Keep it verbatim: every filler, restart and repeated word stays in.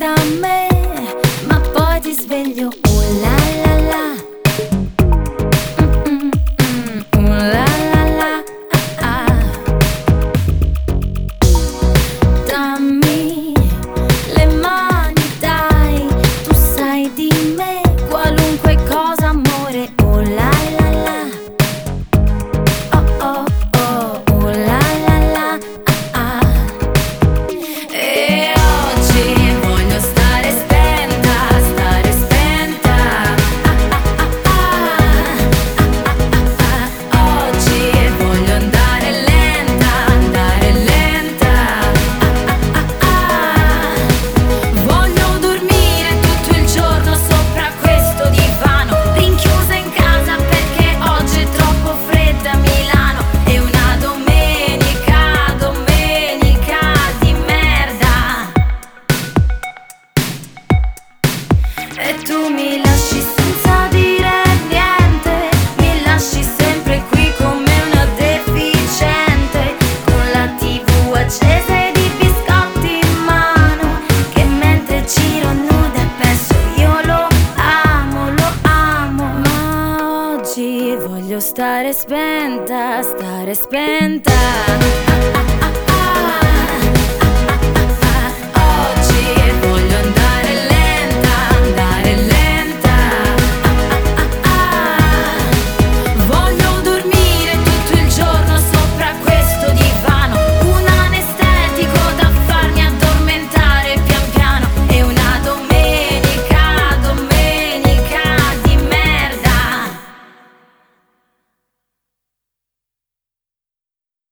da me, ma poi ti sveglio, oh la la la, mm, mm, mm, oh la la la, ah, ah. Dammi le mani, dai, tu sai di me, qualunque cosa amore, oh la la la, oh oh oh, oh la la la, ah, ah. E oggi voglio stare spenta, stare spenta, ah, ah, ah, ah, ah, ah, ah. Oggi voglio andare lenta, andare lenta, ah, ah, ah, ah. Voglio dormire tutto il giorno sopra questo divano, rinchiusa in casa perché oggi è troppo fredda a Milano. È una domenica, domenica di merda, e tu mi lasci senza dire niente, mi lasci sempre qui come una deficiente, con la tivù accesa ed i biscotti in mano, che mentre giro nuda penso io lo amo, lo amo. Ma oggi voglio stare spenta, stare spenta, ah, ah,